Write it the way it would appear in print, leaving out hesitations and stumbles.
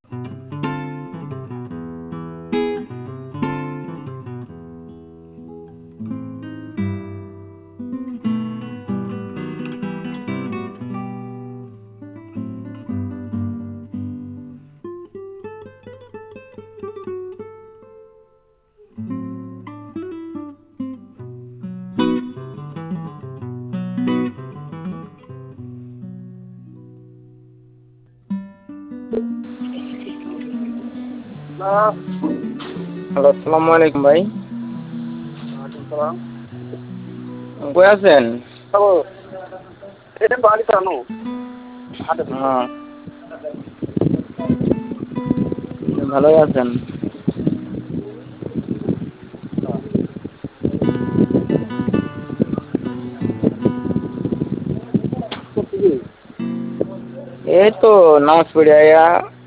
Hello, আসসালামু আলাইকুম ভাই। সালাম। কই আছেন? এটা বাড়ি জানো হ্যাঁ, ভালোই আছেন? এই তো নামাজ পড়ে আয়া